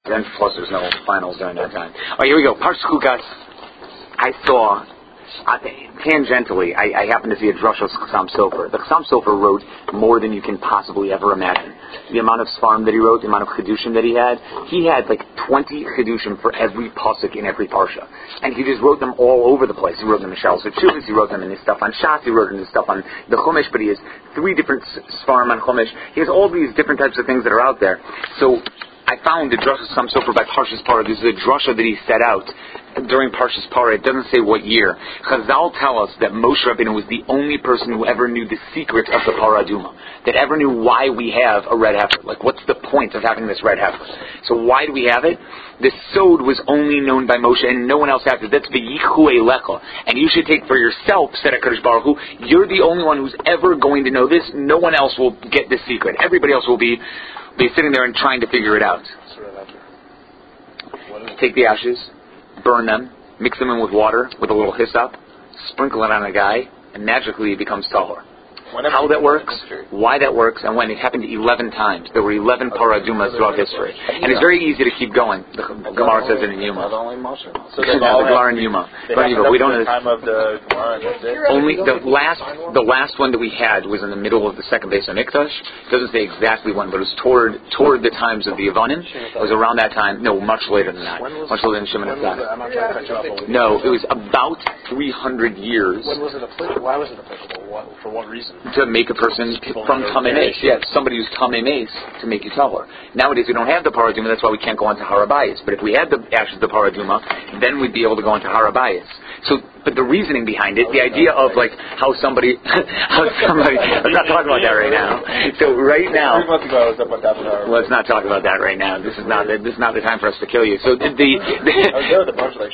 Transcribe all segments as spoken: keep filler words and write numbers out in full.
Then plus there's no finals during that time. All right, here we go. Parshas Chukas. I saw, uh, tangentially, I, I happened to see a drush of Chassam Sofer. The Chassam Sofer wrote more than you can possibly ever imagine. The amount of Sfarim that he wrote, the amount of Chidushim that he had, he had like twenty Chidushim for every pasuk in every parsha. And he just wrote them all over the place. He wrote them in Shalos Chuvas, he wrote them in his stuff on Shas, he wrote in his stuff on the Chumash, but he has three different Sfarim on Chumash. He has all these different types of things that are out there. So I found the Drush of Chassam Sofer by Parshas Parah. This is a drasha that he set out during Parshas Parah. It doesn't say what year. Chazal tell us that Moshe Rabbeinu was the only person who ever knew the secret of the Parah Aduma, that ever knew why we have a red heifer. Like, what's the point of having this red heifer? So why do we have it? The sod was only known by Moshe, and no one else has it. That's the Yichu Elecha. And you should take for yourself, said HaKadosh Baruch Hu, you're the only one who's ever going to know this. No one else will get this secret. Everybody else will be, be sitting there and trying to figure it out. Take the ashes, burn them, mix them in with water, with a little hyssop, sprinkle it on a guy, and magically it becomes tahor. How that works, why that works, and when it happened eleven times. There were eleven paradumas throughout history. And it's very easy to keep going. The Gemara says it in Yuma. So the Gemara in Yuma. We don't know. Time of the Gemara. Only the last, the last one that we had was in the middle of the second base of Mikdash. It doesn't say exactly when, but it was toward toward the times of the Yavanim. It was around that time. No, much later than that. Much later than Shimon HaTzadik. No, it was about three hundred years. When was it applicable? Why was it applicable? What, for what reason? To make a person from Tamei Meis. Yes, somebody who's Tamei Meis to make you tahor. Nowadays we don't have the Paraduma, that's why we can't go on to Harabayas. But if we had the ashes of the Paraduma, then we'd be able to go into Harabayas. So, but the reasoning behind it, the idea of like how somebody, how somebody, let's not talk about that right now. So right now, let's not talk about that right now. This is not the, this is not the time for us to kill you. So the, the, the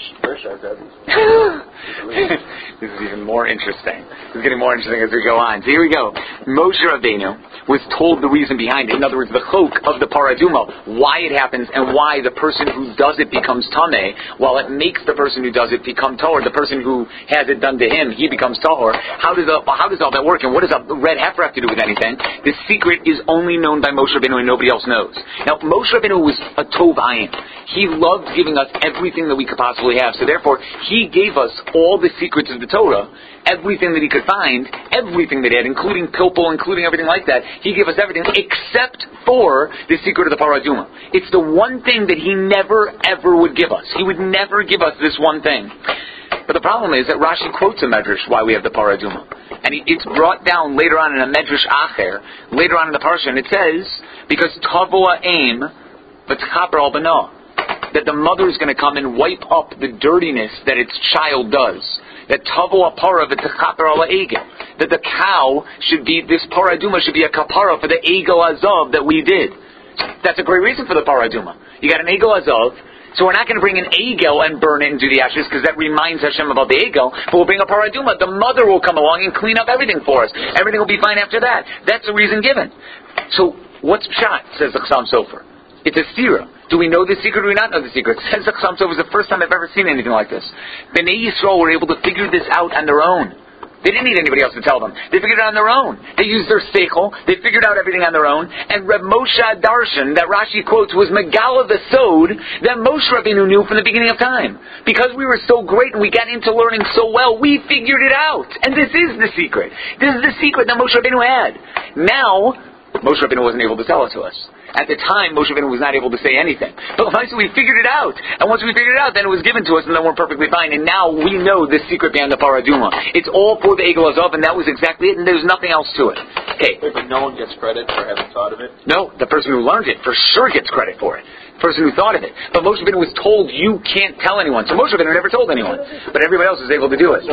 this is even more interesting. This is getting more interesting as we go on. So here we go. Moshe Rabbeinu was told the reason behind it. In other words, the chok of the paraduma, why it happens and why the person who does it becomes tameh, while it makes the person who does it become tahor. The person who has it done to him, he becomes tahor. How does the, how does all that work? And what does a red heifer have to do with anything? The secret is only known by Moshe Rabbeinu and nobody else knows. Now, Moshe Rabbeinu was a tov ayin. He loved giving us everything that we could possibly have. So therefore, he gave us all the secrets of the Torah, everything that he could find, everything that he had, including pilpul, including everything like that. He gave us everything except for the secret of the paraduma. It's the one thing that he never ever would give us. He would never give us this one thing. But the problem is that Rashi quotes a medrash why we have the paraduma. And he, it's brought down later on in a medrash acher, later on in the parsha, and it says, because tavoa aim, v'tchaper al bano, that the mother is going to come and wipe up the dirtiness that its child does. That tavoa para v'tchaper al egel, that the cow should be, this paraduma should be a kapara for the egel azav that we did. That's a great reason for the paraduma. You got an egel azav. So we're not going to bring an egel and burn it and do the ashes because that reminds Hashem about the egel. But we'll bring a paraduma. The mother will come along and clean up everything for us. Everything will be fine after that. That's the reason given. So what's pshat, says the Chassam Sofer? It's a stira. Do we know the secret or do we not know the secret? Says the Chassam Sofer, it was the first time I've ever seen anything like this. Bnei Yisrael were able to figure this out on their own. They didn't need anybody else to tell them. They figured it out on their own. They used their seichel. They figured out everything on their own. And Reb Moshe Darshan, that Rashi quotes, was Megala the Sod that Moshe Rabbeinu knew from the beginning of time. Because we were so great and we got into learning so well, we figured it out. And this is the secret. This is the secret that Moshe Rabbeinu had. Now, Moshe Rabbeinu wasn't able to tell it to us. At the time, Moshe Rabbeinu was not able to say anything. But we figured it out. And once we figured it out, then it was given to us, and then we're perfectly fine. And now we know the secret behind the paraduma. It's all for the egel azav, and that was exactly it, and there's nothing else to it. Okay. But no one gets credit for having thought of it? No, the person who learned it for sure gets credit for it. The person who thought of it. But Moshe Rabbeinu was told, you can't tell anyone. So Moshe Rabbeinu never told anyone. But everybody else was able to do it.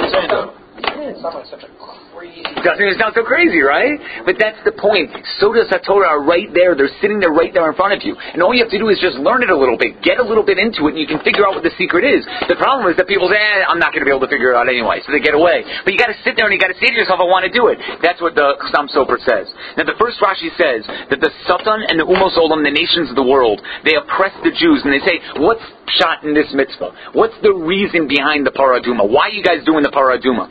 It sounds like such a crazy... Doesn't it sound so crazy, right? But that's the point. Sodas HaTorah are right there. They're sitting there right there in front of you. And all you have to do is just learn it a little bit. Get a little bit into it and you can figure out what the secret is. The problem is that people say, eh, I'm not going to be able to figure it out anyway. So they get away. But you got to sit there and you got to say to yourself, I want to do it. That's what the Chassam Sofer says. Now the first Rashi says that the Satan and the Umos Olam, the nations of the world, they oppress the Jews and they say, what's pshat in this mitzvah? What's the reason behind the paraduma? Why are you guys doing the paraduma? And that's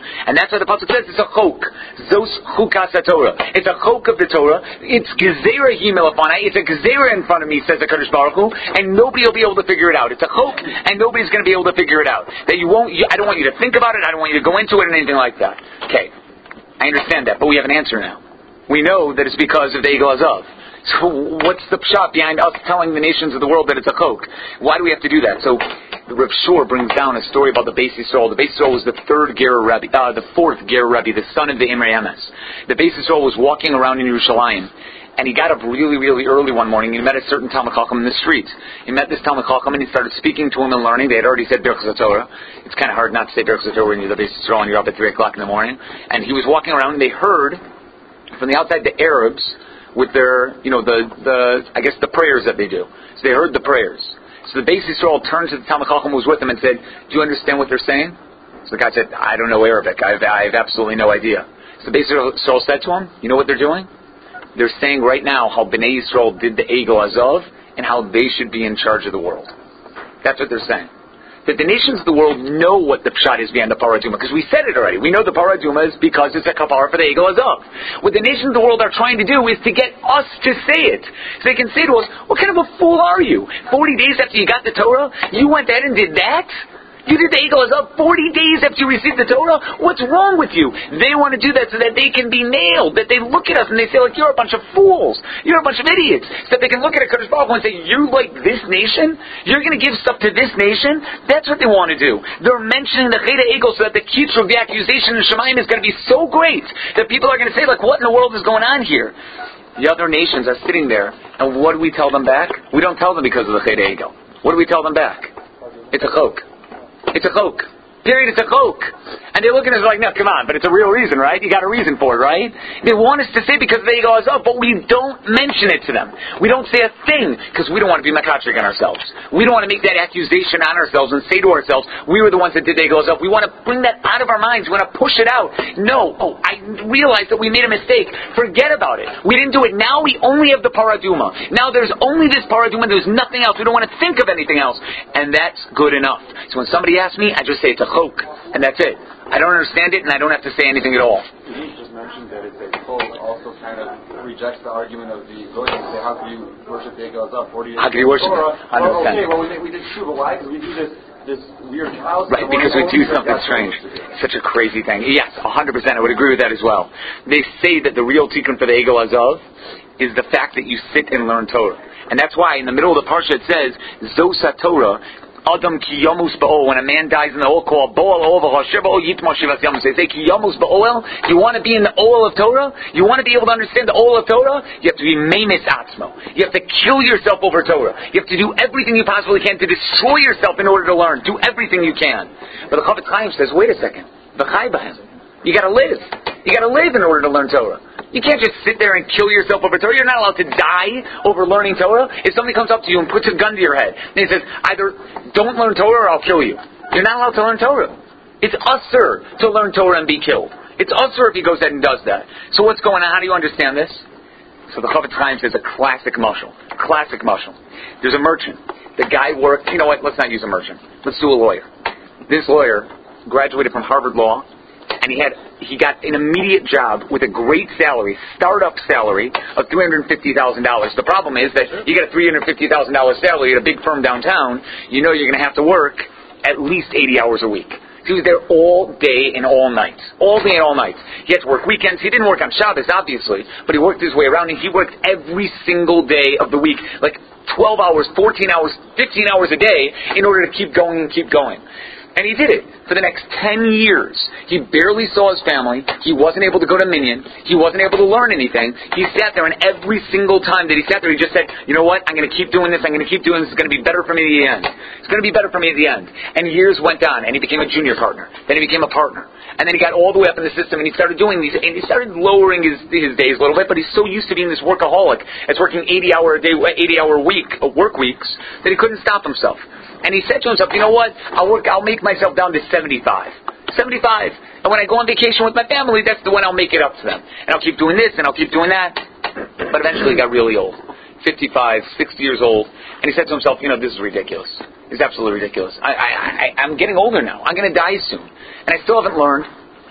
That's why the pasuk says it's a chok. Zos chukas haTorah. It's a chok of the Torah. It's gezerah himelafanai. It's a gezerah in front of me, says the Kadosh Baruch Hu, and nobody will be able to figure it out. It's a chok, and nobody's going to be able to figure it out. That you won't. You, I don't want you to think about it. I don't want you to go into it and anything like that. Okay, I understand that, but we have an answer now. We know that it's because of the Egel Azav. So what's the pshat behind us telling the nations of the world that it's a chok? Why do we have to do that? So Rav Shor brings down a story about the Beis Yisrael. The Beis Yisrael was the third Ger Rebbe, uh, the fourth Ger Rebbe, the son of the Imrei Emes. The Beis Yisrael was walking around in Yerushalayim, and he got up really, really early one morning. He met a certain Talmid Chacham in the street. He met this Talmid Chacham, and he started speaking to him and learning. They had already said Birchas HaTorah. It's kind of hard not to say Birchas HaTorah when you're the Beis Yisrael and you're up at three o'clock in the morning. And he was walking around, and they heard from the outside the Arabs with their, you know, the, the I guess the prayers that they do. So they heard the prayers. So the Beis Yisrael turned to the Talmid Chacham who was with them and said, do you understand what they're saying? So the guy said, I don't know Arabic. I have, I have absolutely no idea. So the Beis Yisrael said to him, you know what they're doing? They're saying right now how Bnei Yisrael did the Egel Azav and how they should be in charge of the world. That's what they're saying. That the nations of the world know what the pshat is behind the paraduma, because we said it already. We know the paraduma is because it's a kapara for the Egel Azav. What the nations of the world are trying to do is to get us to say it. So they can say to us, what kind of a fool are you? Forty days after you got the Torah, you went ahead and did that? You did the Egel Azav forty days after you received the Torah? What's wrong with you? They want to do that so that they can be nailed, that they look at us and they say, like, you're a bunch of fools. You're a bunch of idiots. So that they can look at a Kadosh Baruch Hu and say, you like this nation? You're going to give stuff to this nation? That's what they want to do. They're mentioning the Cheda Egel so that the kitzur of the accusation in Shemayim is going to be so great that people are going to say, like, what in the world is going on here? The other nations are sitting there, and what do we tell them back? We don't tell them because of the Cheda Egel. What do we tell them back? It's a chok. It's a chok. Period, it's a chok. And they're looking at us like, no, come on, but it's a real reason, right? You got a reason for it, right? They want us to say because the Egel Azav, but we don't mention it to them. We don't say a thing because we don't want to be makatrik on ourselves. We don't want to make that accusation on ourselves and say to ourselves, we were the ones that did the Egel Azav. We want to bring that out of our minds. We want to push it out. No, oh, I realized that we made a mistake. Forget about it. We didn't do it. Now we only have the paraduma. Now there's only this paraduma. There's nothing else. We don't want to think of anything else. And that's good enough. So when somebody asks me, I just say it's a chok. And that's it. I don't understand it, and I don't have to say anything at all. You just mentioned that it's a chok also kind of rejects the argument of the Goyim. Say, how can you worship the Egel Azav? How can you worship it? Well, okay, well, we, we did tshuva. Why? Because we do this, this weird house. Right, because we do something strange. Such a crazy thing. Yes, one hundred percent. I would agree with that as well. They say that the real tikkun for the Egel Azav is the fact that you sit and learn Torah. And that's why in the middle of the parsha it says, Zos HaTorah, Adam ki yamus ba'ol. When a man dies in the oil, called bo'ol o'el v'chasher ba'ol yitma shivas yamus. They say ki yamus ba'ol. You want to be in the oil of Torah? You want to be able to understand the oil of Torah? You have to be meimis atzmo. You have to kill yourself over Torah. You have to do everything you possibly can to destroy yourself in order to learn. Do everything you can. But the Chafetz Chaim says, wait a second. V'chai b'hem. You got to live. You got to live in order to learn Torah. You can't just sit there and kill yourself over Torah. You're not allowed to die over learning Torah. If somebody comes up to you and puts a gun to your head and he says, either don't learn Torah or I'll kill you. You're not allowed to learn Torah. It's usher to learn Torah and be killed. It's usher if he goes ahead and does that. So what's going on? How do you understand this? So the Chafetz Chaim says a classic mashal. Classic mashal. There's a merchant. The guy worked, you know what, let's not use a merchant. Let's do a lawyer. This lawyer graduated from Harvard Law. And he had he got an immediate job with a great salary, startup salary of three hundred fifty thousand dollars. The problem is that you get a three hundred fifty thousand dollars salary at a big firm downtown. You know you're going to have to work at least eighty hours a week. He was there all day and all night. All day and all night. He had to work weekends. He didn't work on Shabbos, obviously, but he worked his way around, and he worked every single day of the week, like twelve hours, fourteen hours, fifteen hours a day in order to keep going and keep going. And he did it for the next ten years. He barely saw his family. He wasn't able to go to Minyan. He wasn't able to learn anything. He sat there, and every single time that he sat there, he just said, you know what, I'm going to keep doing this. I'm going to keep doing this. It's going to be better for me at the end. It's going to be better for me at the end. And years went on, and he became a junior partner. Then he became a partner. And then he got all the way up in the system, and he started doing these, and he started lowering his, his days a little bit, but he's so used to being this workaholic, it's working eighty hour a day, eighty hour week, uh, work weeks, that he couldn't stop himself. And he said to himself, you know what, I'll work, I'll make myself down to seventy-five. seventy-five. And when I go on vacation with my family, that's the one I'll make it up to them. And I'll keep doing this, and I'll keep doing that. But eventually he got really old. fifty-five, sixty years old. And he said to himself, you know, this is ridiculous. It's absolutely ridiculous. I, I, I, I'm getting older now. I'm going to die soon. And I still haven't learned.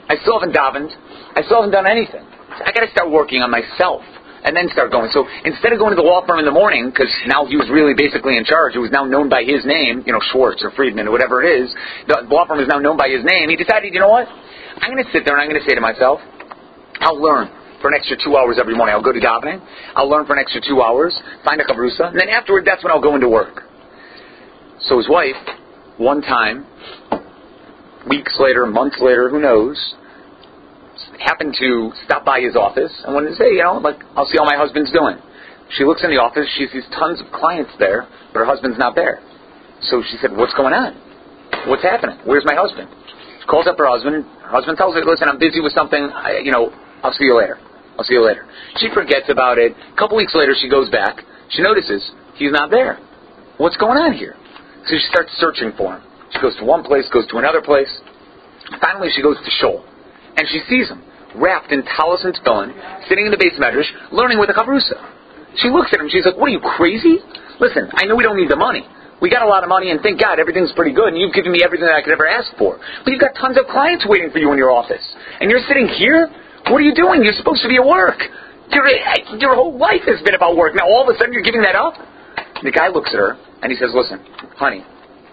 I still haven't davened. I still haven't done anything. I got to start working on myself and then start going. So instead of going to the law firm in the morning, because now he was really basically in charge, it was now known by his name, you know, Schwartz or Friedman or whatever it is, the law firm is now known by his name, he decided, you know what, I'm going to sit there and I'm going to say to myself, I'll learn for an extra two hours every morning. I'll go to davening, I'll learn for an extra two hours, find a chavrusa, and then afterward, that's when I'll go into work. So his wife, one time, weeks later, months later, who knows, happened to stop by his office and wanted to say, you know, like, I'll see how my husband's doing. She looks in the office, she sees tons of clients there, but her husband's not there. So she said, what's going on? What's happening? Where's my husband? She calls up her husband. Her husband tells her, listen, I'm busy with something, I, you know, I'll see you later. I'll see you later. She forgets about it. A couple weeks later, she goes back. She notices he's not there. What's going on here? So she starts searching for him. She goes to one place, goes to another place. Finally, she goes to Shul. And she sees him, wrapped in talis and tefillin, sitting in the base medrash, learning with a chavrusa. She looks at him, she's like, what are you, crazy? Listen, I know we don't need the money. We got a lot of money, and thank God, everything's pretty good, and you've given me everything that I could ever ask for. But you've got tons of clients waiting for you in your office. And you're sitting here? What are you doing? You're supposed to be at work. Your, your whole life has been about work. Now all of a sudden you're giving that up? The guy looks at her, and he says, listen, honey,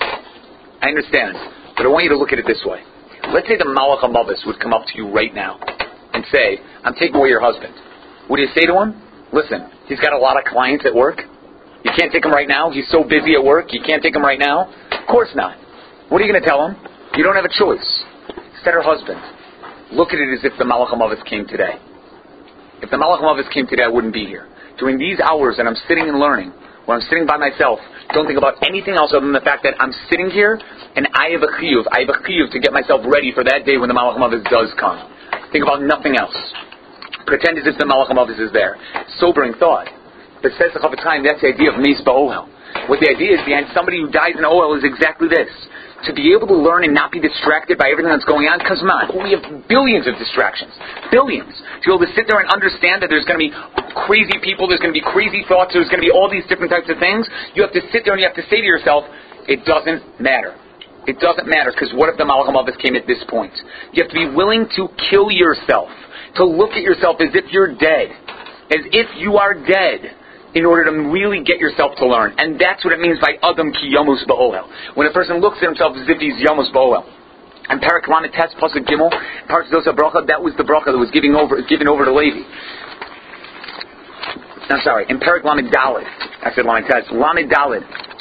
I understand, but I want you to look at it this way. Let's say the Malach HaMavis would come up to you right now and say, I'm taking away your husband. Would you say to him, listen, he's got a lot of clients at work. You can't take him right now. He's so busy at work. You can't take him right now. Of course not. What are you going to tell him? You don't have a choice. Said her husband, look at it as if the Malach HaMavis came today. If the Malach HaMavis came today, I wouldn't be here. During these hours that I'm sitting and learning, when I'm sitting by myself, don't think about anything else other than the fact that I'm sitting here and I have a chiyuv. I have a chiyuv to get myself ready for that day when the Malach HaMavis does come. Think about nothing else. Pretend as if the Malach HaMavis is there. Sobering thought. But says the Chafetz Chaim, that's the idea of Meis Ba'ohel. What the idea is behind somebody who dies in Ohel is exactly this. To be able to learn and not be distracted by everything that's going on, because man, we have billions of distractions. Billions. To be able to sit there and understand that there's going to be crazy people, there's going to be crazy thoughts, there's going to be all these different types of things, you have to sit there and you have to say to yourself, it doesn't matter. It doesn't matter, because what if the Malach HaMavis came at this point? You have to be willing to kill yourself, to look at yourself as if you're dead, as if you are dead, in order to really get yourself to learn. And that's what it means by Adam ki Yamus Ba'ohel. When a person looks at himself as if he's Yamus Ba'ohel. And Parak Lamed Tes Pasuk Gimel, Parak Dosa Bracha, that was the bracha that was giving over, given over to Levi. I'm sorry, in Parak Lamed Daled, I said Lamed Tes, Lamed Daled,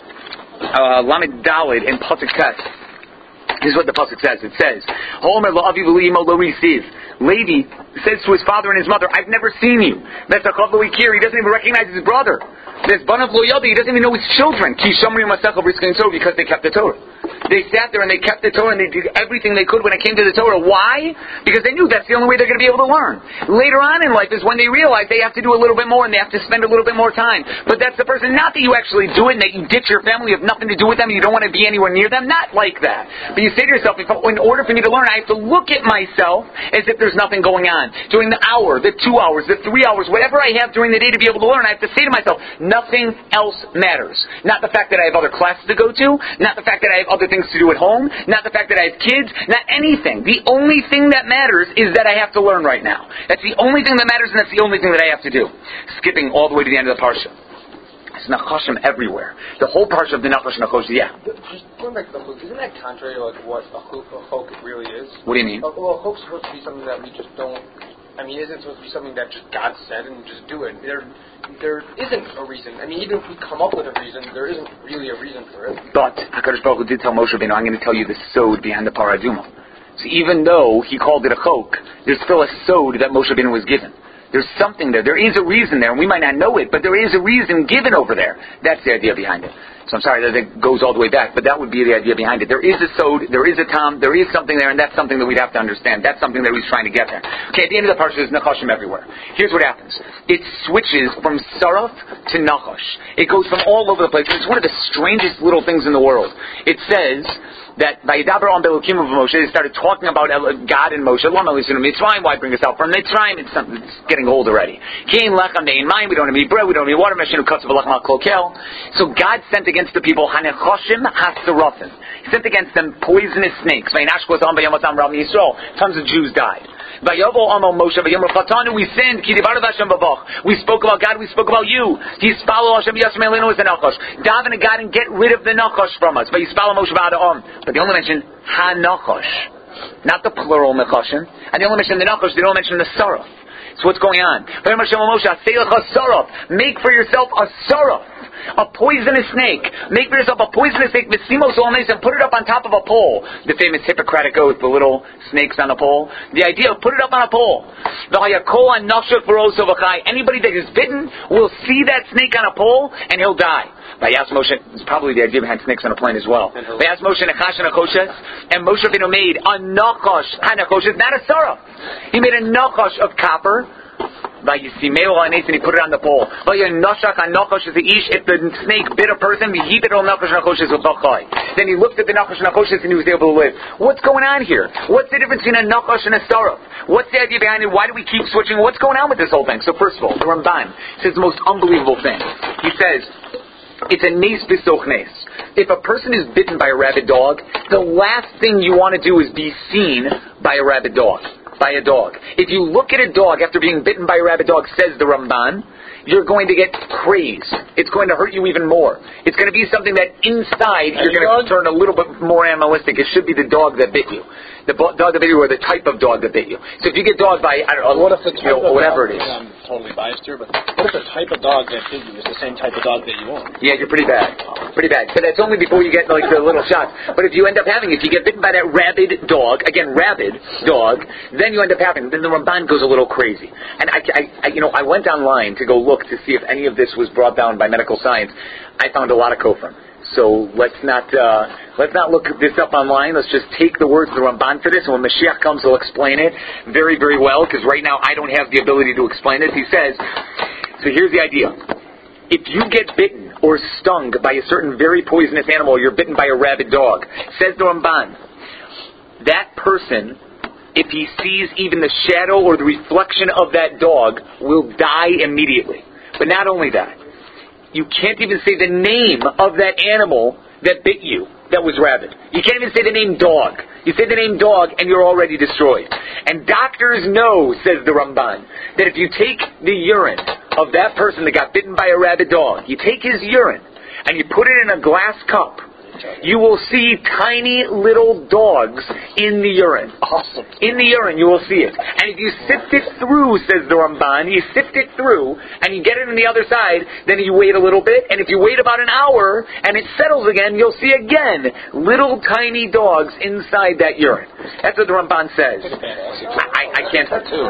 uh, Lamed Daled in Pasuk Tes. This is what the pasuk says. It says, "Homer la'avi v'li'imo lo risiv." Levi says to his father and his mother, "I've never seen you." Mesachav lo ikir. He doesn't even recognize his brother. There's banav lo yadi. He doesn't even know his children. Ki shamri masachav riskin so because they kept the Torah. They sat there and they kept the Torah and they did everything they could when it came to the Torah. Why? Because they knew that's the only way they're going to be able to learn. Later on in life is when they realize they have to do a little bit more and they have to spend a little bit more time. But that's the person, not that you actually do it and that you ditch your family, you have nothing to do with them, you don't want to be anywhere near them. Not like that. But you say to yourself, if, in order for me to learn, I have to look at myself as if there's nothing going on. During the hour, the two hours, the three hours, whatever I have during the day to be able to learn, I have to say to myself, nothing else matters. Not the fact that I have other classes to go to, not the fact that I have other things to do at home, not the fact that I have kids, not anything. The only thing that matters is that I have to learn right now. That's the only thing that matters, and that's the only thing that I have to do. Skipping all the way to the end of the parsha. It's Nachashim everywhere. The whole parsha of the Nachash Nachosh, yeah. Just going back to the chuk, isn't that contrary to like what a chuk, a chuk really is? What do you mean? Uh, well, a chuk's supposed to be something that we just don't. I mean, isn't it supposed to be something that just God said and just do it? There, there isn't a reason. I mean, even if we come up with a reason, there isn't really a reason for it. But HaKadosh Baruch Hu did tell Moshe Rabbeinu, I'm going to tell you the sod behind the paraduma. So even though he called it a chok, there's still a sod that Moshe Rabbeinu was given. There's something there. There is a reason there, and we might not know it, but there is a reason given over there. That's the idea behind it. So I'm sorry that it goes all the way back, but that would be the idea behind it. There is a sod, there is a tam, there is something there, and that's something that we'd have to understand. That's something that he's trying to get there. Okay, at the end of the parsha, there's Nachashim everywhere. Here's what happens. It switches from Saraf to Nachash. It goes from all over the place. It's one of the strangest little things in the world. It says that Vayidaber on Belukim of Moshe, they started talking about God and Moshe. Mitzrayim, why bring us out from Mitzrayim? It's, it's getting old already. Kain lechem ne'in mayim, we don't have any bread, we don't have any water. So God sent a against the people, Hanechoshim Hasarofim. He sent against them poisonous snakes. Tons of Jews died. We sinned. We spoke about God. We spoke about you. Daven to God and get rid of the nachash from us. But they only mention ha-nachash, not the plural nachoshim. And they only mention the nachash. They don't mention the saraf. So what's going on? Make for yourself a saraf, a poisonous snake. Make for yourself a poisonous snake, and put it up on top of a pole. The famous Hippocratic oath, the little snakes on a pole. The idea of put it up on a pole. Anybody that is bitten will see that snake on a pole and he'll die. Vayas Moshe, it's probably the idea behind snakes on a plane as well. Vayas Moshe nechash nachoshes, and Moshe Rabbeinu made a nachash hanachoshes, not a saraf. He made a nachash of copper. Vayisimeo and he put it on the pole. Vayanashach hanachash is the ish. If the snake bit a person, then he looked at the nachash nachoshes and he was able to live. What's going on here? What's the difference between a nachash and a saraf? What's the idea behind it? Why do we keep switching? What's going on with this whole thing? So first of all, the Ramban says the most unbelievable thing. He says, it's a nes b'soch nes. If a person is bitten by a rabid dog, the last thing you want to do is be seen by a rabid dog, by a dog. If you look at a dog after being bitten by a rabid dog, says the Ramban, you're going to get crazed. It's going to hurt you even more. It's going to be something that inside you're going to turn a little bit more animalistic. It should be the dog that bit you. The bo- dog that bit you or the type of dog that bit you. So if you get dogged by, I don't know, what if the type you know, of whatever dog, it is. I'm totally biased here, but what if the type of dog that bit you is the same type of dog that you own? Yeah, you're pretty bad. Pretty bad. But that's only before you get like the little shots. But if you end up having, if you get bitten by that rabid dog, again, rabid dog, then you end up having, then the Ramban goes a little crazy. And I, I, I, you know, I went online to go look to see if any of this was brought down by medical science. I found a lot of kofrim. So let's not uh, let's not look this up online. Let's just take the words of the Ramban for this, and when Mashiach comes, he'll explain it very, very well. Because right now, I don't have the ability to explain it. He says, so here's the idea: if you get bitten or stung by a certain very poisonous animal, or you're bitten by a rabid dog, says the Ramban, that person, if he sees even the shadow or the reflection of that dog, will die immediately. But not only that, you can't even say the name of that animal that bit you, that was rabid. You can't even say the name dog. You say the name dog and you're already destroyed. And doctors know, says the Ramban, that if you take the urine of that person that got bitten by a rabid dog, you take his urine and you put it in a glass cup, you will see tiny little dogs in the urine. Awesome. In the urine, you will see it. And if you sift it through, says the Ramban, you sift it through, and you get it on the other side, then you wait a little bit, and if you wait about an hour, and it settles again, you'll see again little tiny dogs inside that urine. That's what the Ramban says. I, I, I can't...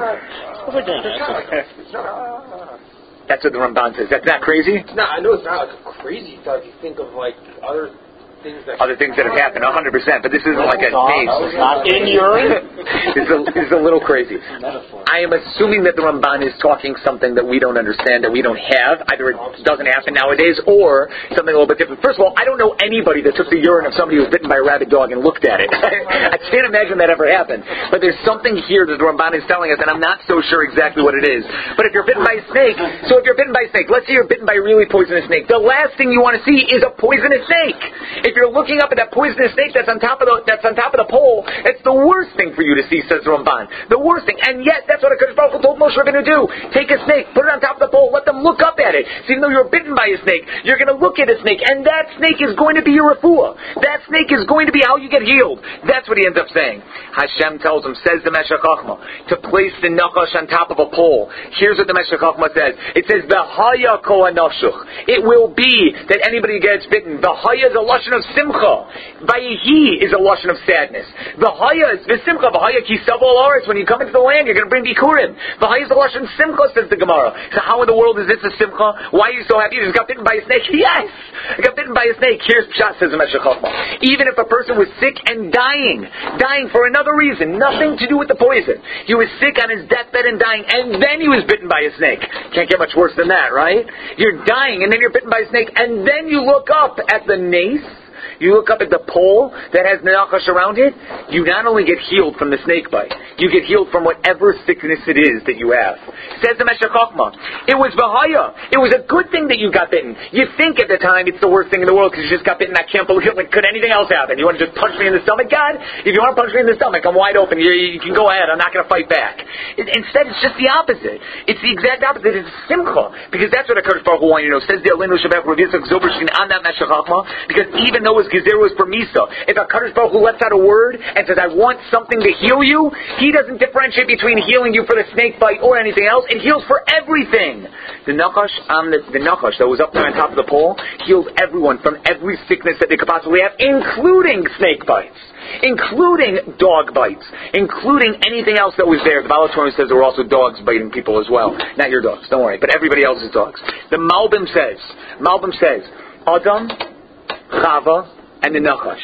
That's what the Ramban says. That's not crazy? No, I know it's not like a crazy thought. You think of like other things that other things that have happened, one hundred percent. But this isn't like a case. In urine? This is a, this is a little crazy. I am assuming that the Ramban is talking something that we don't understand, that we don't have. Either it doesn't happen nowadays, or something a little bit different. First of all, I don't know anybody that took the urine of somebody who was bitten by a rabid dog and looked at it. I can't imagine that ever happened. But there's something here that the Ramban is telling us, and I'm not so sure exactly what it is. But if you're bitten by a snake, so if you're bitten by a snake, let's say you're bitten by a really poisonous snake, the last thing you want to see is a poisonous snake. If you're looking up at that poisonous snake that's on top of the that's on top of the pole, it's the worst thing for you to see, says the Ramban. The worst thing. And yet, that's what HaKadosh Baruch Hu told Moshe Rabbeinu to do. Take a snake, put it on top of the pole, let them look up at it. So even though you're bitten by a snake, you're going to look at a snake, and that snake is going to be your refuah. That snake is going to be how you get healed. That's what he ends up saying. Hashem tells him, says the Meshech Chochmah, to place the nachash on top of a pole. Here's what the Meshech Chochmah says. It says, V'haya ko hanashuch. It will be that anybody gets bitten. V'haya is a lashon of simcha. Vayihi is a lashon of sadness. V'haya is v'simcha. V'haya ki savo al-aretz. When you come into the land, you're going to bring bikurim. V'haya is a lashon simcha, says the Gemara. So how in the world is this a simcha? Why are you so happy? You just got bitten by a snake? Yes! I got bitten by a snake. Here's Pshat, says the Meshech Chochmah. Even if a person was sick and dying, dying for another reason, nothing to do with the poison. He was sick on his deathbed and dying, and then he was bitten by a snake. Can't get much worse than that, right? You're dying, and then you're bitten by a snake, and then you look up at the nace. you look up at the pole that has the nachash around it, you not only get healed from the snake bite, you get healed from whatever sickness it is that you have. Says the Meshech Chochmah, it was Bahaya. It was a good thing that you got bitten. You think at the time it's the worst thing in the world because you just got bitten. I can't believe it. Like, could anything else happen? You want to just punch me in the stomach? God, if you want to punch me in the stomach, I'm wide open. You, you can go ahead. I'm not going to fight back. It, instead, it's just the opposite. It's the exact opposite. It's simcha. Because that's what a Kadosh Baruch Hu wants you to know. Says the Elenu Shabbat Revitzak Zobershin on that Meshech Chochmah. Because even though his Gezer was for Misa, if a Kadosh Baruch Hu lets out a word and says, I want something to heal you, he doesn't differentiate between healing you for the snake bite or anything else. It heals for everything. The Nachash on the, the Nachash that was up there on top of the pole heals everyone from every sickness that they could possibly have, including snake bites, including dog bites, including anything else that was there. The Baal HaTurim says there were also dogs biting people as well. Not your dogs, don't worry, but everybody else's dogs. The Malbim says, Malbim says, Adam, Chava, and the Nachash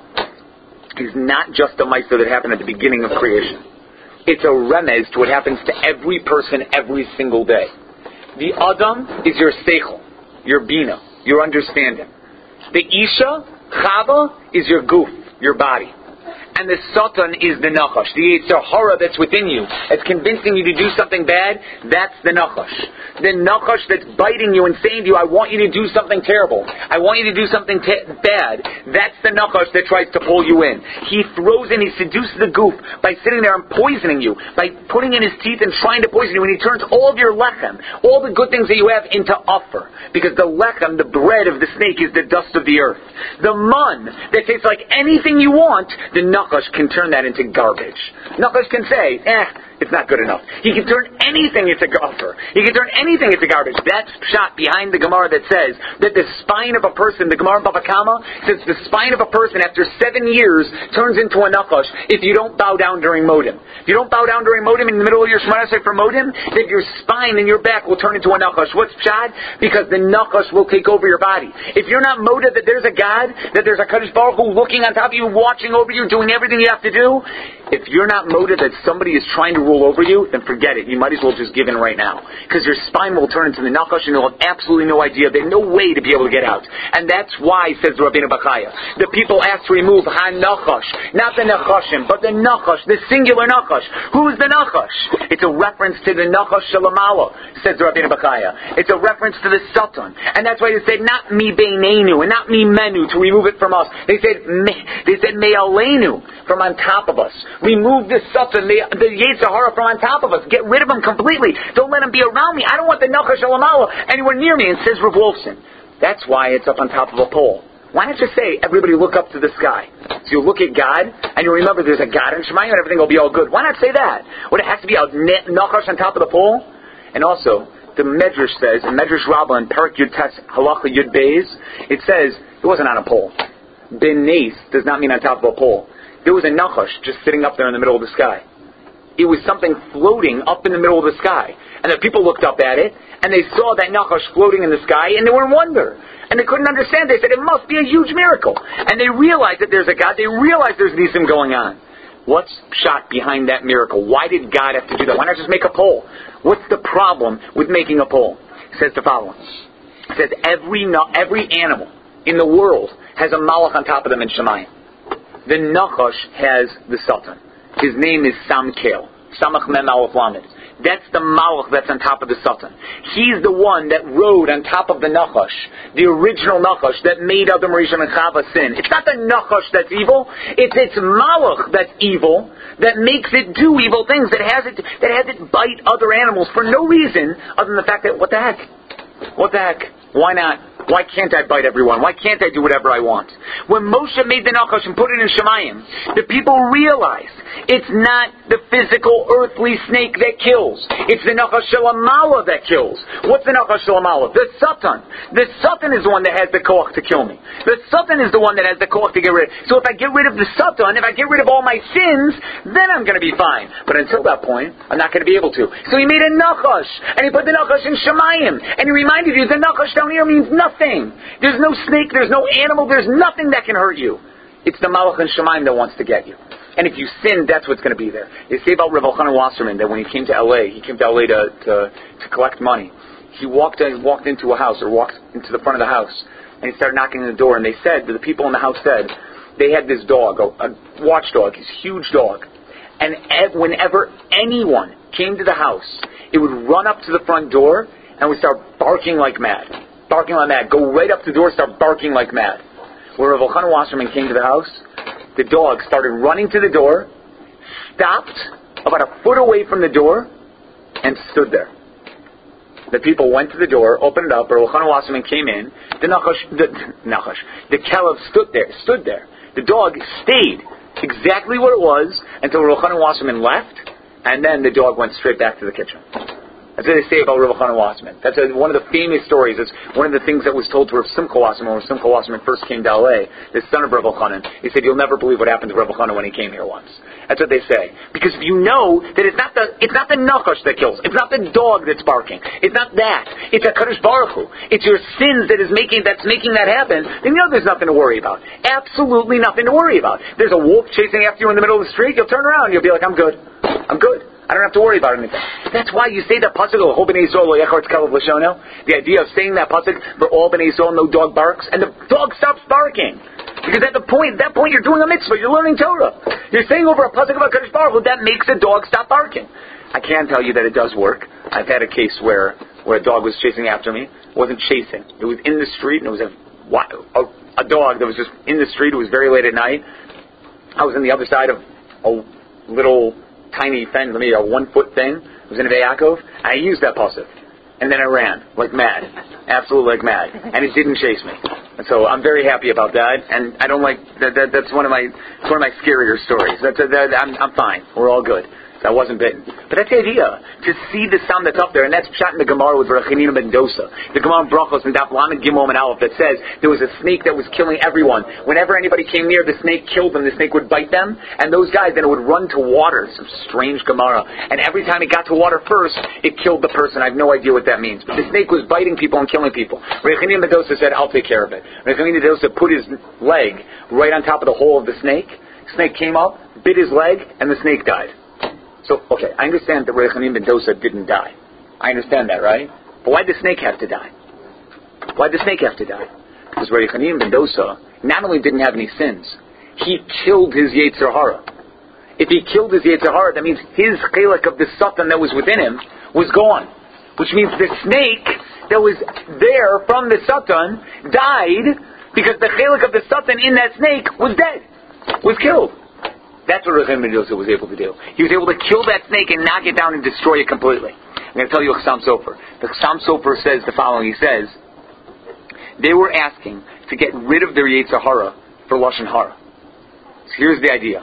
is not just a Meister that happened at the beginning of creation. It's a remez to what happens to every person every single day. The Adam is your seichel, your bina, your understanding. The Isha, Chava, is your goof, your body. And the Satan is the Nachash, the Yetzer Hara that's within you, that's convincing you to do something bad. That's the Nachash. The Nachash that's biting you and saying to you, I want you to do something terrible. I want you to do something te- bad. That's the Nachash that tries to pull you in. He throws in, he seduces the goof by sitting there and poisoning you, by putting in his teeth and trying to poison you. And he turns all of your lechem, all the good things that you have, into offer. Because the lechem, the bread of the snake, is the dust of the earth. The mun that tastes like anything you want, the Nachash can turn that into garbage. Nachash can say, eh, it's not good enough. He can turn anything into gopher. He can turn anything into garbage. That's shot behind the Gemara that says that the spine of a person, the Gemara Bava Kama, says the spine of a person after seven years turns into a Nachash if you don't bow down during Modim. If you don't bow down during Modim in the middle of your Shemona Esrei for Modim, then your spine and your back will turn into a Nachash. What's shot? Because the Nachash will take over your body. If you're not Modim that there's a God, that there's a Kadosh Baruch Hu looking on top of you, watching over you, doing everything you have to do, if you're not Modim that somebody is trying to rule over you, then forget it. You might as well just give in right now. Because your spine will turn into the Nachash and you'll have absolutely no idea. There's no way to be able to get out. And that's why, says the Rabbeinu Bachaya, the people asked to remove Ha-Nachash. Not the Nachashim, but the Nachash, the singular Nachash. Who's the Nachash? It's a reference to the Nachash Shalamala, says the Rabbeinu Bachaya. It's a reference to the Satan. And that's why they said, not Mi Beinenu and not Mi Menu, to remove it from us. They said, me, they said Me'aleinu, from on top of us. Remove the Satan, the, the Yetzer Hara from on top of us. Get rid of him completely. Don't let him be around me. I don't want the Nachash Shalamala anywhere near me. And says Rav Wolfson, that's why it's up on top of a pole. Why not just say, everybody look up to the sky? So you look at God, and you remember there's a God in Shemayim, and everything will be all good. Why not say that? Well, it has to be a Nachash on top of the pole. And also, the Medrash says, in Medrash Rabbah, in Perak Yud Tes Halacha Yud Beis, it says, it wasn't on a pole. Benes does not mean on top of a pole. There was a Nachash just sitting up there in the middle of the sky. It was something floating up in the middle of the sky. And the people looked up at it, and they saw that Nachash floating in the sky, and they were in wonder. And they couldn't understand. They said, it must be a huge miracle. And they realized that there's a God. They realized there's nisim going on. What's shot behind that miracle? Why did God have to do that? Why not just make a pole? What's the problem with making a pole? It says the following. It says, every, every animal in the world has a malach on top of them in Shemayim. The Nachash has the Satan. His name is Samkel. Samach Mem Aleph Lamed. That's the Malach that's on top of the Satan. He's the one that rode on top of the Nachash, the original Nachash that made Adam Rishon and Chava sin. It's not the Nachash that's evil. It's its Malach that's evil, that makes it do evil things, that has it that has it bite other animals for no reason other than the fact that, what the heck? What the heck? Why not? Why can't I bite everyone? Why can't I do whatever I want? When Moshe made the Nachash and put it in Shemayim, the people realized it's not the physical earthly snake that kills. It's the Nachash Shalamala that kills. What's the Nachash Shalamala? The Satan. The Satan is the one that has the koach to kill me. The Satan is the one that has the koach to get rid of. So if I get rid of the Satan, if I get rid of all my sins, then I'm going to be fine. But until that point, I'm not going to be able to. So he made a Nachash, and he put the Nachash in Shemayim, and he reminded you the Nachash down here means nothing. There's no snake, there's no animal, there's nothing that can hurt you. It's the Malach and Shemayim that wants to get you. And if you sin, that's what's going to be there. They say about Rav Elchanan Wasserman that when he came to L A, he came to L A to, to, to collect money. He walked in, walked into a house, or walked into the front of the house. and he started knocking on the door, and they said, the people in the house said, they had this dog, a, a watchdog, this huge dog, and ev- whenever anyone came to the house, it would run up to the front door and would start barking like mad. Barking like mad. Go right up to the door, start barking like mad. When Rav Elchanan Wasserman came to the house, the dog started running to the door, stopped about a foot away from the door, and stood there. The people went to the door, opened it up, Rav Elchanan Wasserman came in, the Nachash, the, Nachash, the Kelev stood there, stood there. The dog stayed exactly what it was until Rav Elchanan Wasserman left, and then the dog went straight back to the kitchen. That's what they say about Rav Elchanan Wasserman. That's a, one of the famous stories. It's one of the things that was told to Rav Simcha Wasserman when Rav Simcha Wasserman first came to L A, the son of Rav Elchanan. He said, you'll never believe what happened to Rav Elchanan when he came here once. That's what they say. Because if you know that it's not the it's not the nachash that kills. It's not the dog that's barking. It's not that. It's a Kadosh Baruch Hu. It's your sins that is making that's making that happen. Then you know there's nothing to worry about. Absolutely nothing to worry about. There's a wolf chasing after you in the middle of the street. You'll turn around. You'll be like, I'm good. I'm good. I don't have to worry about anything. That's why you say that pasuk, all bnei Yisrael lo yechartz kelev l'shono. The idea of saying that pasuk, for all bnei Yisrael, no dog barks, and the dog stops barking. Because at the point, at that point, you're doing a mitzvah. You're learning Torah. You're saying over a pasuk about Kadosh Baruch Hu, that makes a dog stop barking. I can tell you that it does work. I've had a case where where a dog was chasing after me. It wasn't chasing. It was in the street, and it was a a, a dog that was just in the street. It was very late at night. I was on the other side of a little tiny fence, maybe a one-foot thing. It was in a Yaakov. I used that pasuk. And then I ran, like mad. Absolutely like mad. And it didn't chase me. And so I'm very happy about that. And I don't like, that, that that's one of my, it's one of my scarier stories. That's, that, I'm, I'm fine. We're all good. I wasn't bitten. But that's the idea. To see the sound that's up there, and that's shot in the Gemara with Rechanina ben Dosa. The Gemara in Brachos and Daf Lamed Gimel and Aleph that says there was a snake that was killing everyone. Whenever anybody came near, the snake killed them. The snake would bite them, and those guys then it would run to water. Some strange Gemara. And every time it got to water first, it killed the person. I have no idea what that means. But the snake was biting people and killing people. Rechanina ben Dosa said, I'll take care of it. Rechanina ben Dosa put his leg right on top of the hole of the snake. Snake came up, bit his leg, and the snake died. So, okay, I understand that Rechanina ben Dosa didn't die. I understand that, right? But why did the snake have to die? Why did the snake have to die? Because Rechanina ben Dosa not only didn't have any sins, he killed his Yetzer Hara. If he killed his Yetzer Hara, that means his chelak of the Satan that was within him was gone. Which means the snake that was there from the Satan died because the chelak of the Satan in that snake was dead, was killed. That's what Rechanina ben Dosa was able to do. He was able to kill that snake and knock it down and destroy it completely. I'm going to tell you a Chassam Sofer. The Chassam Sofer says the following. He says, they were asking to get rid of their Yetzer Hara for Lashon Hara. So here's the idea.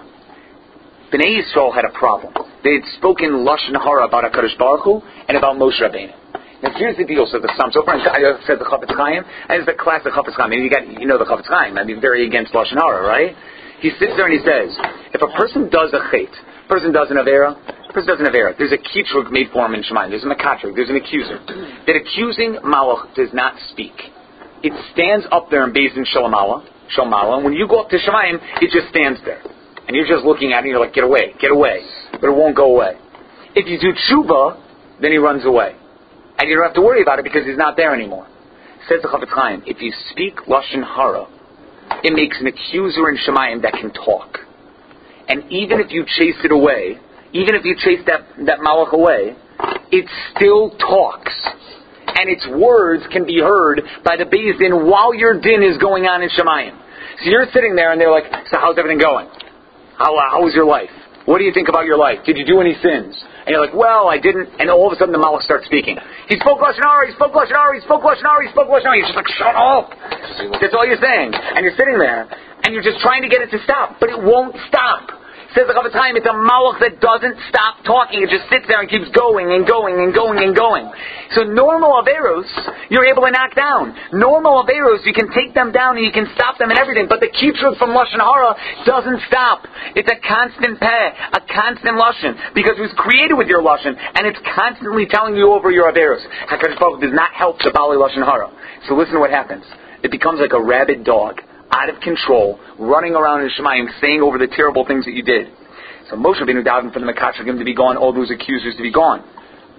Bnei Yisrael had a problem. They had spoken Lashon Hara about HaKadosh Baruch Hu and about Moshe Rabbeinu. Now here's the deal, so the Chassam Sofer, and I said the Chafetz Chaim, and it's the classic Chafetz Chaim. I mean, you, got, you know the Chafetz Chaim. I mean, very against Lashon Hara, right? He sits there and he says, if a person does a chait, a person does an avera, a person does an avera, there's a kitrug made for him in Shemayim, there's a mekatrig, there's an accuser. That accusing malach does not speak. It stands up there in Beis Din Shalomala, Shalomala, and when you go up to Shemayim, it just stands there. And you're just looking at it and you're like, get away, get away. But it won't go away. If you do tshuva, then he runs away. And you don't have to worry about it because he's not there anymore. Says the Chafetz Chaim, if you speak Lashon Hara, it makes an accuser in Shemayim that can talk. And even if you chase it away, even if you chase that, that malach away, it still talks. And its words can be heard by the Beis Din while your din is going on in Shemayim. So you're sitting there and they're like, so how's everything going? How, uh, how was your life? What do you think about your life? Did you do any sins? And you're like, well, I didn't. And all of a sudden the malach starts speaking. He spoke Lashon Hara, he spoke Lashon Hara, he spoke Lashon Hara, he spoke Lashon Hara. You're just like, shut up. That's all you're saying. And you're sitting there, and you're just trying to get it to stop. But it won't stop. Says the Chafetz Chaim, it's a malach that doesn't stop talking. It just sits there and keeps going and going and going and going. So normal averos, you're able to knock down. Normal averos, you can take them down and you can stop them and everything. But the kitrug from Lashon Hara doesn't stop. It's a constant peh, a constant Lashon. Because it was created with your Lashon, and it's constantly telling you over your averos. HaKadosh Baruch Hu does not help the Bali Lashon Hara. So listen to what happens. It becomes like a rabid dog, out of control, running around in Shemayim, saying over the terrible things that you did. So Moshe Rabbeinu davened for the Mekatrim to be gone, all those accusers to be gone.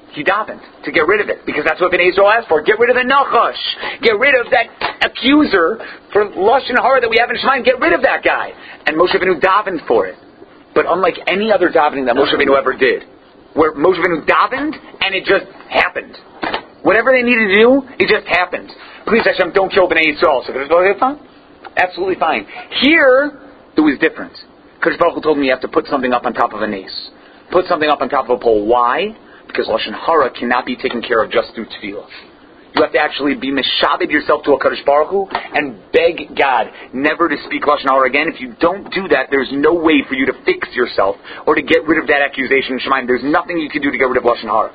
he davened to get rid of it, because that's what Bnei Israel asked for. Get rid of the Nachash. Get rid of that accuser for Lashon Hara that we have in Shemaim. Get rid of that guy. And Moshe Rabbeinu davened for it. But unlike any other davening that Moshe Rabbeinu ever did, where Moshe Rabbeinu davened and it just happened. Whatever they needed to do, it just happened. Please Hashem, don't kill Bnei Yisrael. So Kadosh Baruch Hu, fine. Absolutely fine. Here, it was different. Kadosh Baruch Hu told me you have to put something up on top of a nace. Put something up on top of a pole. Why? Because Lashon Hara cannot be taken care of just through tefillah. You have to actually be mishabed yourself to a Kadosh Baruch Hu and beg God never to speak Lashon Hara again. If you don't do that, there's no way for you to fix yourself or to get rid of that accusation in Shemaim. There's nothing you can do to get rid of Lashon Hara.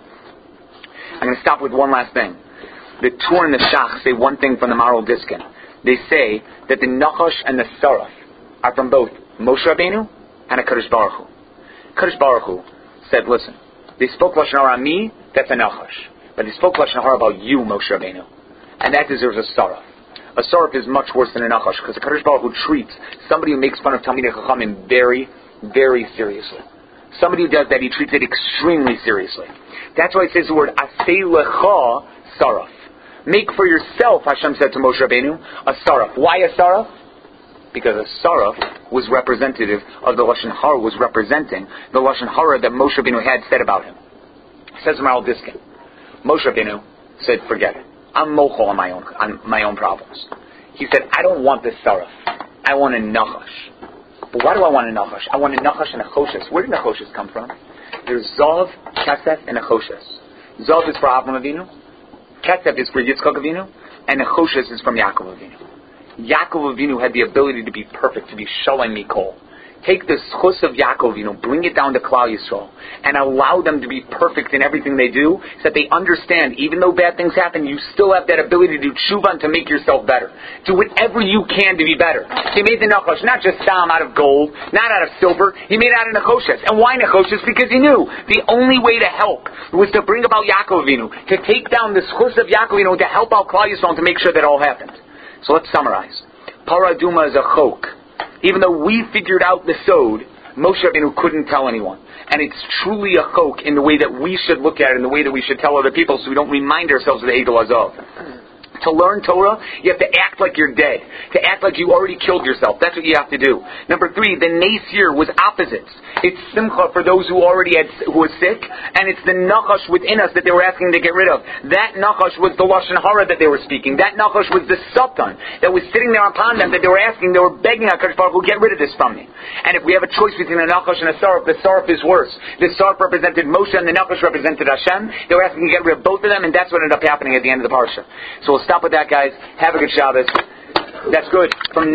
I'm going to stop with one last thing. The Tur and the Shach say one thing from the Maral Diskin. They say that the Nachash and the Saraf are from both Moshe Rabbeinu and a Kadosh Baruch Hu. Kadosh Baruch Hu said, listen, they spoke Lashon Hara on me, that's a Nachash. But they spoke Lashon Hara about you, Moshe Rabbeinu. And that deserves a Saraf. A Saraf is much worse than a Nachash, because the Kadosh Baruch Hu treats somebody who makes fun of Talmidei Chachamim very, very seriously. Somebody who does that, he treats it extremely seriously. That's why it says the word Asei Lecha Saraf. Make for yourself, Hashem said to Moshe Rabbeinu, a Saraf. Why a Saraf? Because a Saraf was representative of the Lashon Hara, was representing the Lashon Hara that Moshe Rabbeinu had said about him. It says in Maral Diskin, Moshe Rabbeinu said, forget it. I'm mochel on my own on my own problems. He said, I don't want this Saraf. I want a Nachash. But why do I want a Nachash? I want a Nachash and a Choshes. Where did Nachoshes come from? There's Zav, Kesef, and a Choshes. Zav is for Avraham Avinu. Kesef is for Yitzchak Avinu. And a Choshes is from Yaakov Avinu. Yaakov Avinu had the ability to be perfect, to be Shalom Mikol. Take the schus of Yaakov Avinu, bring it down to Klal Yisrael, and allow them to be perfect in everything they do, so that they understand, even though bad things happen, you still have that ability to do tshuva and to make yourself better. Do whatever you can to be better. He made the Nachash, not just Stam out of gold, not out of silver, he made it out of Nechoshes. And why Nechoshes? Because he knew the only way to help was to bring about Yaakov Avinu, to take down the schus of Yaakov Avinu, to help out Klal Yisrael, and to make sure that all happened. So let's summarize. Paraduma is a chok. Even though we figured out the sod, Moshe Rabbeinu couldn't tell anyone. And it's truly a chok in the way that we should look at it, in the way that we should tell other people, so we don't remind ourselves of the Egel Azov. To learn Torah, you have to act like you're dead. To act like you already killed yourself. That's what you have to do. Number three, the Nasir was opposites. It's Simcha for those who already had, who were sick, and it's the Nachash within us that they were asking to get rid of. That Nachash was the Lashon Hara that they were speaking. That Nachash was the Satan that was sitting there upon them, that they were asking, they were begging HaKadosh Baruch Hu, get rid of this from me. And if we have a choice between a Nachash and a Saraf, the Saraf is worse. The Saraf represented Moshe and the Nachash represented Hashem. They were asking to get rid of both of them, and that's what ended up happening at the end of the parsha. So we'll stop with that, guys. Have a good Shabbos. That's good. From